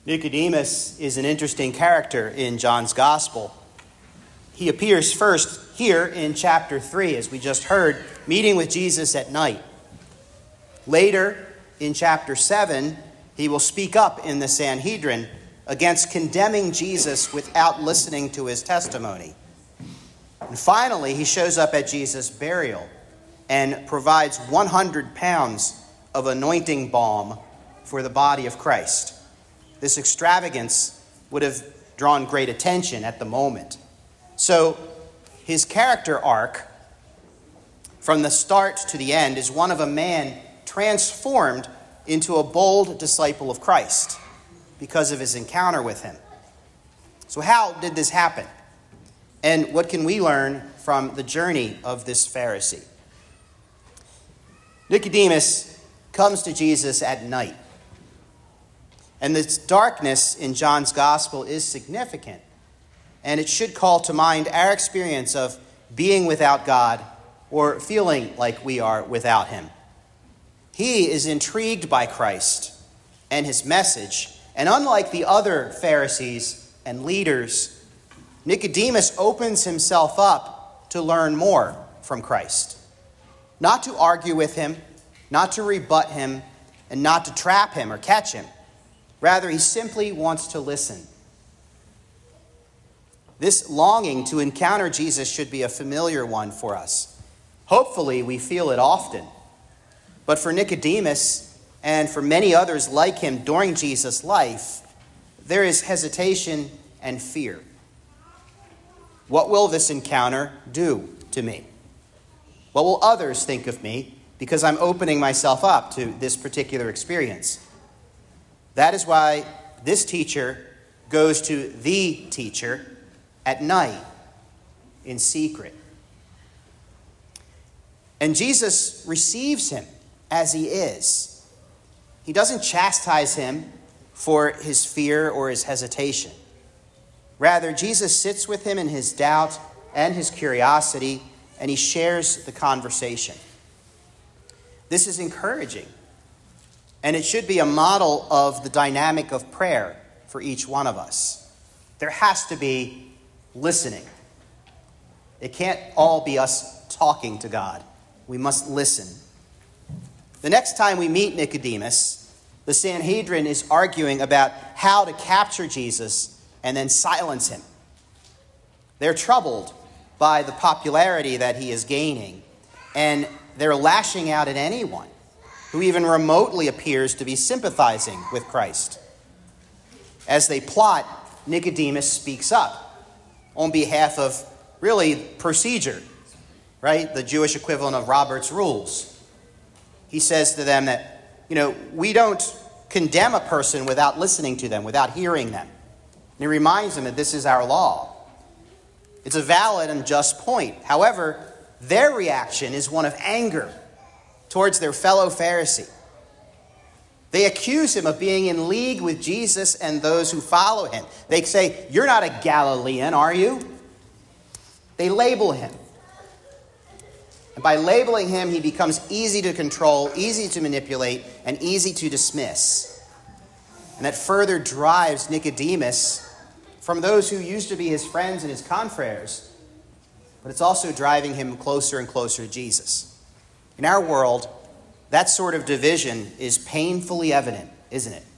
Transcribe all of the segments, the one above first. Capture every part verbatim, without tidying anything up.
Nicodemus is an interesting character in John's Gospel. He appears first here in chapter three, as we just heard, meeting with Jesus at night. Later, in chapter seven, he will speak up in the Sanhedrin against condemning Jesus without listening to his testimony. And finally, he shows up at Jesus' burial and provides one hundred pounds of anointing balm for the body of Christ. This extravagance would have drawn great attention at the moment. So his character arc from the start to the end is one of a man transformed into a bold disciple of Christ because of his encounter with him. So how did this happen? And what can we learn from the journey of this Pharisee? Nicodemus comes to Jesus at night. And this darkness in John's Gospel is significant. And it should call to mind our experience of being without God or feeling like we are without him. He is intrigued by Christ and his message. And unlike the other Pharisees and leaders, Nicodemus opens himself up to learn more from Christ. Not to argue with him, not to rebut him, and not to trap him or catch him. Rather, he simply wants to listen. This longing to encounter Jesus should be a familiar one for us. Hopefully, we feel it often. But for Nicodemus and for many others like him during Jesus' life, there is hesitation and fear. What will this encounter do to me? What will others think of me because I'm opening myself up to this particular experience? That is why this teacher goes to the teacher at night in secret. And Jesus receives him as he is. He doesn't chastise him for his fear or his hesitation. Rather, Jesus sits with him in his doubt and his curiosity, and he shares the conversation. This is encouraging. And it should be a model of the dynamic of prayer for each one of us. There has to be listening. It can't all be us talking to God. We must listen. The next time we meet Nicodemus, the Sanhedrin is arguing about how to capture Jesus and then silence him. They're troubled by the popularity that he is gaining, and they're lashing out at anyone who even remotely appears to be sympathizing with Christ. As they plot, Nicodemus speaks up on behalf of, really, procedure, right? The Jewish equivalent of Robert's Rules. He says to them that, you know, we don't condemn a person without listening to them, without hearing them. And he reminds them that this is our law. It's a valid and just point. However, their reaction is one of anger towards their fellow Pharisee. They accuse him of being in league with Jesus and those who follow him. They say, "You're not a Galilean, are you?" They label him. And by labeling him, he becomes easy to control, easy to manipulate, and easy to dismiss. And that further drives Nicodemus from those who used to be his friends and his confreres, but it's also driving him closer and closer to Jesus. In our world, that sort of division is painfully evident, isn't it?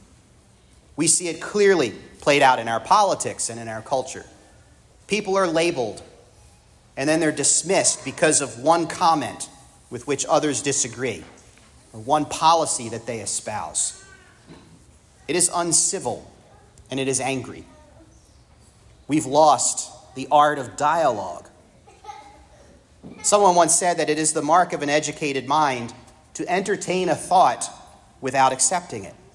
We see it clearly played out in our politics and in our culture. People are labeled, and then they're dismissed because of one comment with which others disagree, or one policy that they espouse. It is uncivil, and it is angry. We've lost the art of dialogue. Someone once said that it is the mark of an educated mind to entertain a thought without accepting it.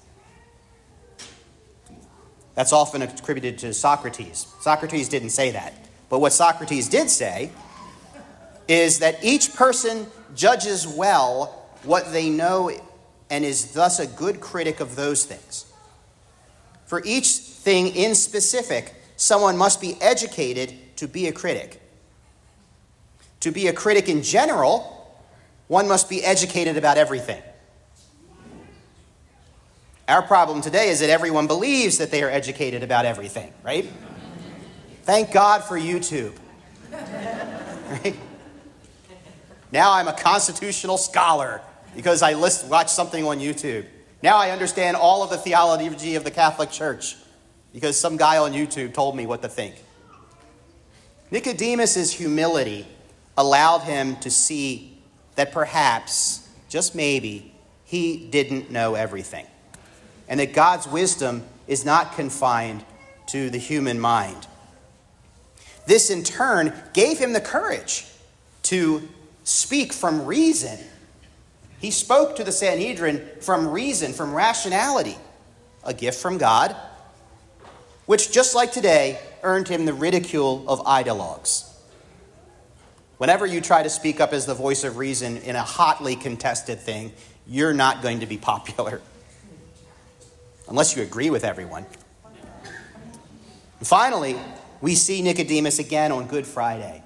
That's often attributed to Socrates. Socrates didn't say that. But what Socrates did say is that each person judges well what they know and is thus a good critic of those things. For each thing in specific, someone must be educated to be a critic. To be a critic in general, one must be educated about everything. Our problem today is that everyone believes that they are educated about everything, right? Thank God for YouTube. Right? Now I'm a constitutional scholar because I list, watch something on YouTube. Now I understand all of the theology of the Catholic Church because some guy on YouTube told me what to think. Nicodemus' humility allowed him to see that perhaps, just maybe, he didn't know everything, and that God's wisdom is not confined to the human mind. This, in turn, gave him the courage to speak from reason. He spoke to the Sanhedrin from reason, from rationality, a gift from God, which, just like today, earned him the ridicule of ideologues. Whenever you try to speak up as the voice of reason in a hotly contested thing, you're not going to be popular. Unless you agree with everyone. And finally, we see Nicodemus again on Good Friday.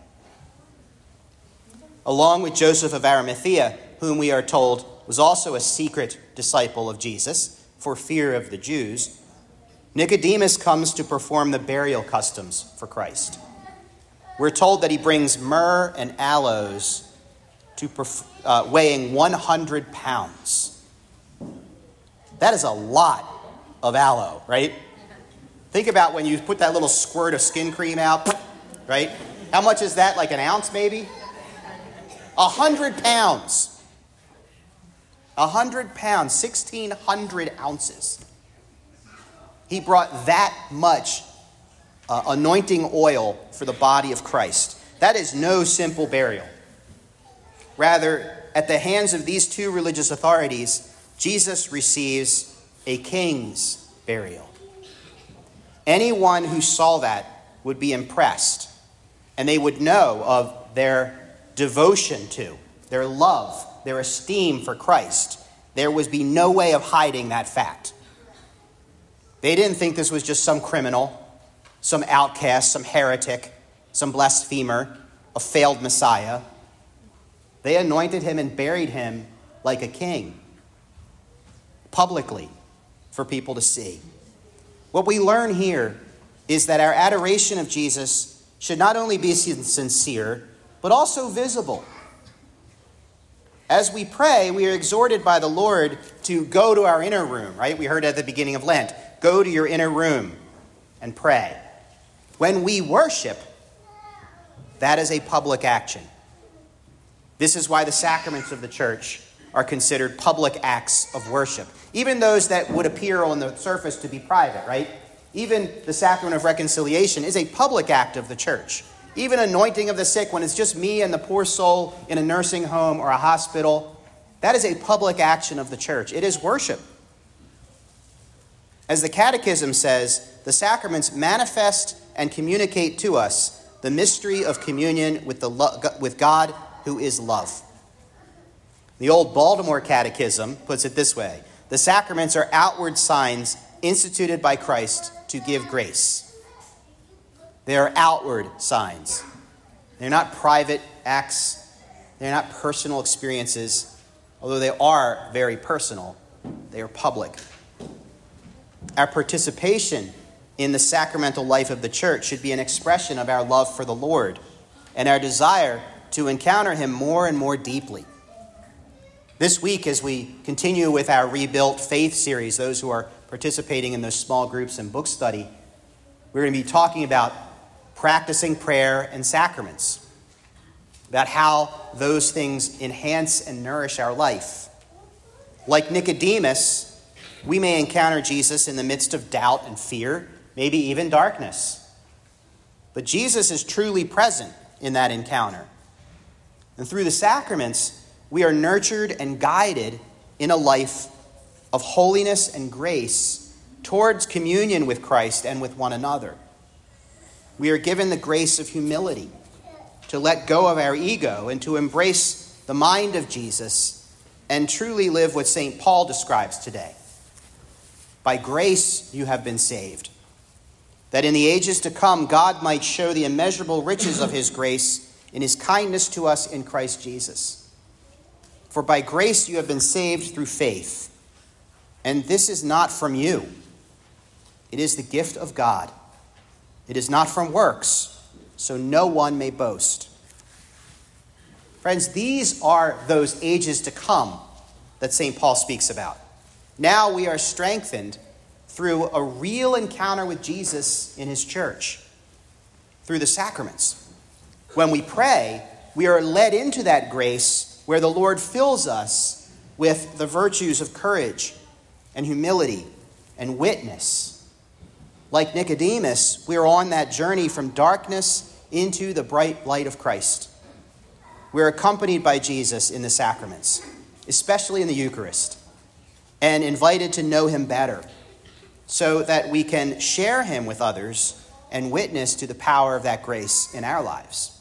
Along with Joseph of Arimathea, whom we are told was also a secret disciple of Jesus for fear of the Jews, Nicodemus comes to perform the burial customs for Christ. We're told that he brings myrrh and aloes to perf- uh, weighing one hundred pounds. That is a lot of aloe, right? Think about when you put that little squirt of skin cream out, right? How much is that? Like an ounce maybe? A hundred pounds. A hundred pounds, sixteen hundred ounces. He brought that much uh, anointing oil for the body of Christ. That is no simple burial. Rather, at the hands of these two religious authorities, Jesus receives a king's burial. Anyone who saw that would be impressed, and they would know of their devotion to, their love, their esteem for Christ. There would be no way of hiding that fact. They didn't think this was just some criminal, some outcast, some heretic, some blasphemer, a failed Messiah. They anointed him and buried him like a king, publicly, for people to see. What we learn here is that our adoration of Jesus should not only be sincere, but also visible. As we pray, we are exhorted by the Lord to go to our inner room, right? We heard at the beginning of Lent, go to your inner room and pray. When we worship, that is a public action. This is why the sacraments of the church are considered public acts of worship. Even those that would appear on the surface to be private, right? Even the sacrament of reconciliation is a public act of the church. Even anointing of the sick, when it's just me and the poor soul in a nursing home or a hospital, that is a public action of the church. It is worship. As the Catechism says, the sacraments manifest and communicate to us the mystery of communion with, the lo- with God, who is love. The old Baltimore Catechism puts it this way: the sacraments are outward signs instituted by Christ to give grace. They are outward signs. They're not private acts. They're not personal experiences. Although they are very personal, they are public. Our participation in the sacramental life of the church should be an expression of our love for the Lord and our desire to encounter him more and more deeply. This week, as we continue with our Rebuilt Faith series, those who are participating in those small groups and book study, we're going to be talking about practicing prayer and sacraments, about how those things enhance and nourish our life. Like Nicodemus, we may encounter Jesus in the midst of doubt and fear, maybe even darkness. But Jesus is truly present in that encounter. And through the sacraments, we are nurtured and guided in a life of holiness and grace towards communion with Christ and with one another. We are given the grace of humility to let go of our ego and to embrace the mind of Jesus and truly live what Saint Paul describes today. By grace you have been saved, that in the ages to come God might show the immeasurable riches of his grace in his kindness to us in Christ Jesus. For by grace you have been saved through faith. And this is not from you. It is the gift of God. It is not from works, so no one may boast. Friends, these are those ages to come that Saint Paul speaks about. Now we are strengthened through a real encounter with Jesus in his church, through the sacraments. When we pray, we are led into that grace where the Lord fills us with the virtues of courage and humility and witness. Like Nicodemus, we are on that journey from darkness into the bright light of Christ. We're accompanied by Jesus in the sacraments, especially in the Eucharist, and invited to know him better so that we can share him with others and witness to the power of that grace in our lives.